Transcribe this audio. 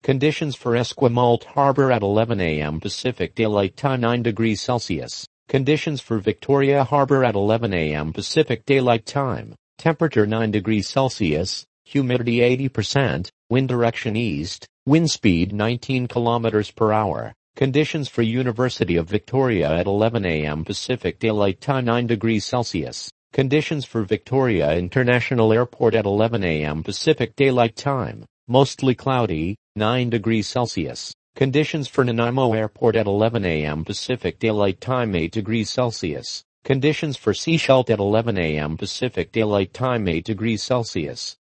Conditions for Esquimalt Harbor at 11 a.m. Pacific Daylight Time 9 degrees Celsius. Conditions for Victoria Harbor at 11 a.m. Pacific Daylight Time. Temperature 9 degrees Celsius. Humidity 80%. Wind direction east. Wind speed 19 kilometers per hour. Conditions for University of Victoria at 11 a.m. Pacific Daylight Time 9 degrees Celsius. Conditions for Victoria International Airport at 11 a.m. Pacific Daylight Time. Mostly cloudy, 9 degrees Celsius. Conditions for Nanaimo Airport at 11 a.m. Pacific Daylight Time 8 degrees Celsius. Conditions for Sechelt at 11 a.m. Pacific Daylight Time 8 degrees Celsius.